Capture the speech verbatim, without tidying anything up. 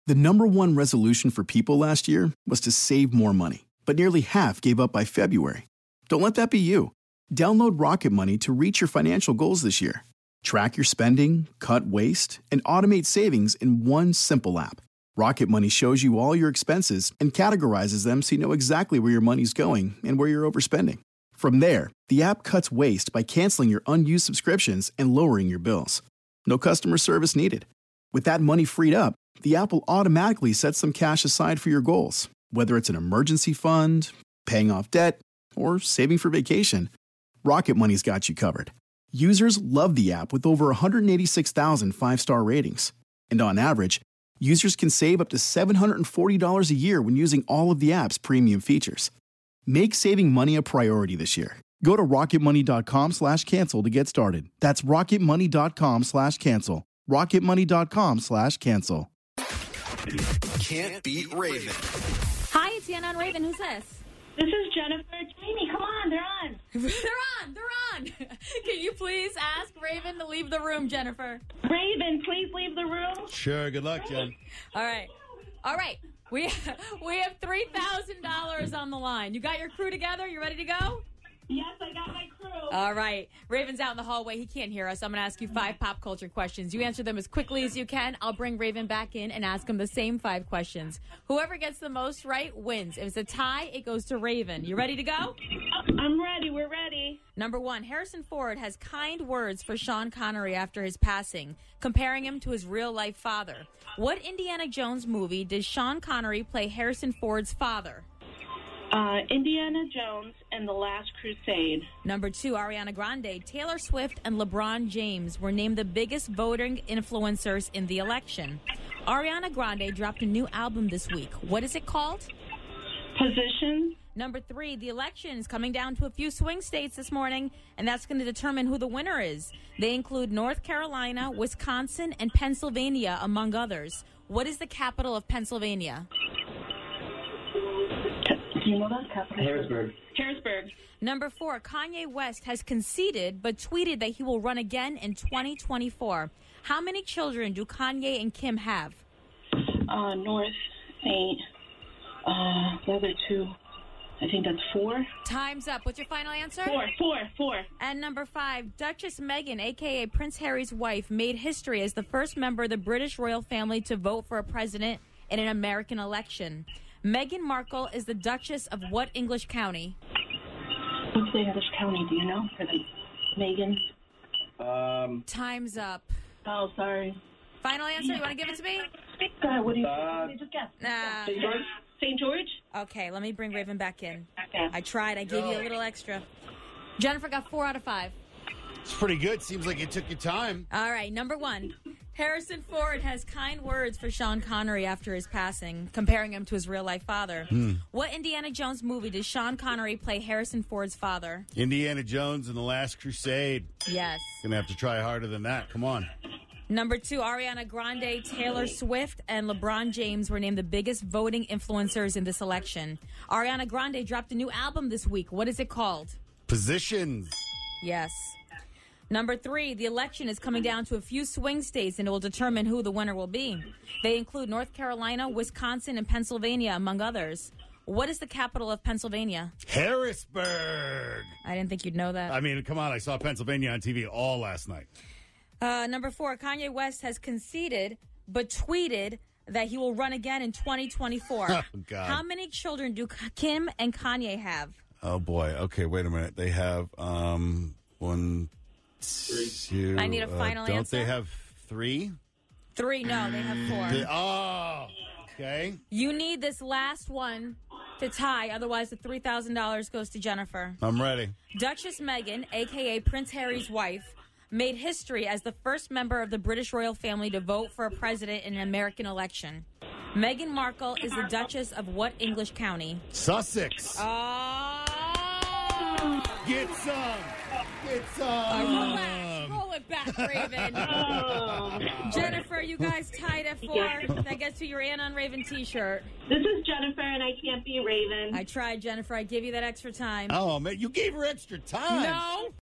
The number one resolution for people last year was to save more money, but nearly half gave up by February. Don't let that be you. Download Rocket Money to reach your financial goals this year. Track your spending, cut waste, and automate savings in one simple app. Rocket Money shows you all your expenses and categorizes them so you know exactly where your money's going and where you're overspending. From there, the app cuts waste by canceling your unused subscriptions and lowering your bills. No customer service needed. With that money freed up, the app will automatically set some cash aside for your goals, whether it's an emergency fund, paying off debt, or saving for vacation. Rocket Money's got you covered. Users love the app with over one hundred eighty-six thousand five-star ratings. And on average, users can save up to seven hundred forty dollars a year when using all of the app's premium features. Make saving money a priority this year. Go to rocketmoney.com slash cancel to get started. That's rocketmoney.com slash cancel. rocketmoney.com slash cancel. Can't beat Raven. Hi, it's Yana on Raven. Who's this? This is Jennifer. Jamie, come on, they're on. They're on. They're on. Can you please ask Raven to leave the room, Jennifer? Raven, please leave the room. Sure. Good luck, Jen. All right. All right. We we have three thousand dollars on the line. You got your crew together? You ready to go? Yes, I got my crew. All right. Raven's out in the hallway. He can't hear us. I'm going to ask you five pop culture questions. You answer them as quickly as you can. I'll bring Raven back in and ask him the same five questions. Whoever gets the most right wins. If it's a tie, it goes to Raven. You ready to go? I'm ready. We're ready. Number one, Harrison Ford has kind words for Sean Connery after his passing, comparing him to his real-life father. What Indiana Jones movie did Sean Connery play Harrison Ford's father? Uh, Indiana Jones and the Last Crusade. Number two, Ariana Grande, Taylor Swift, and LeBron James were named the biggest voting influencers in the election. Ariana Grande dropped a new album this week. What is it called? Position. Number three, the election is coming down to a few swing states this morning, and that's going to determine who the winner is. They include North Carolina, Wisconsin, and Pennsylvania, among others. What is the capital of Pennsylvania? Do you know that capital? Harrisburg. Harrisburg. Number four, Kanye West has conceded but tweeted that he will run again in twenty twenty-four. How many children do Kanye and Kim have? Uh, North, Saint, uh, the other two. I think that's four. Time's up. What's your final answer? Four, four, four. And number five, Duchess Meghan, a k a. Prince Harry's wife, made history as the first member of the British royal family to vote for a president in an American election. Meghan Markle is the Duchess of what English county? What's the English county? Do you know? For the Megan? Um, Time's up. Oh, sorry. Final answer? You want to give it to me? Go ahead. What do you Uh, think? Just guess. Nah. Saint George? Saint George? Okay, let me bring Raven back in. Okay. I tried. I gave you a little extra. Jennifer got four out of five. It's pretty good. Seems like you took your time. All right, number one. Harrison Ford has kind words for Sean Connery after his passing, comparing him to his real-life father. Hmm. What Indiana Jones movie did Sean Connery play Harrison Ford's father? Indiana Jones and the Last Crusade. Yes. Gonna have to try harder than that. Come on. Number two, Ariana Grande, Taylor Swift, and LeBron James were named the biggest voting influencers in this election. Ariana Grande dropped a new album this week. What is it called? Positions. Yes. Number three, the election is coming down to a few swing states, and it will determine who the winner will be. They include North Carolina, Wisconsin, and Pennsylvania, among others. What is the capital of Pennsylvania? Harrisburg. I didn't think you'd know that. I mean, come on. I saw Pennsylvania on T V all last night. Uh, number four, Kanye West has conceded but tweeted that he will run again in twenty twenty-four. Oh, God. How many children do Kim and Kanye have? Oh, boy. Okay, wait a minute. They have um, one, two. I need a uh, final don't answer. they have three? Three, no, they have four. They- oh, okay. You need this last one to tie, otherwise the three thousand dollars goes to Jennifer. I'm ready. Duchess Meghan, a k a. Prince Harry's wife, made history as the first member of the British royal family to vote for a president in an American election. Meghan Markle is the Duchess of what English county? Sussex. Oh! Get some. Get some. Uh, relax. Roll it back, Raven. Oh. Jennifer, you guys tied at four. That gets you your Anna on Raven t-shirt. This is Jennifer, and I can't be Raven. I tried, Jennifer. I give you that extra time. Oh, man. You gave her extra time. No.